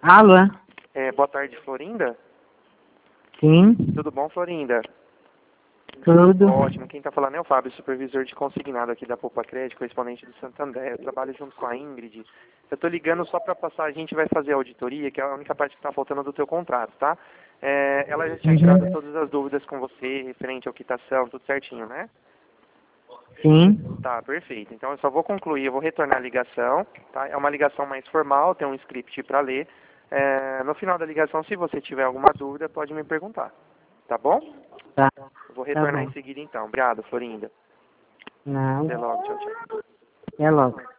Alô? Boa tarde, Florinda. Sim, Tudo bom, Florinda? tudo. Ótimo. Quem está falando é o Fábio, supervisor de consignado aqui da Poupa Crédito, correspondente do Santander. Eu trabalho junto com a Ingrid. Eu estou ligando só para passar, a gente vai fazer a auditoria, que é a única parte que está faltando do teu contrato, tá? Ela já tinha tirado todas as dúvidas com você, referente à quitação, tudo certinho, né? Sim, Tá, perfeito. Então eu só vou concluir, eu vou retornar a ligação, tá? É uma ligação mais formal, tem um script para ler. No final da ligação, se você tiver alguma dúvida, pode me perguntar, tá bom? tá. Eu vou Tá retornar bom. em seguida então. Obrigado, Florinda. Não, Até logo, tchau, tchau. até logo.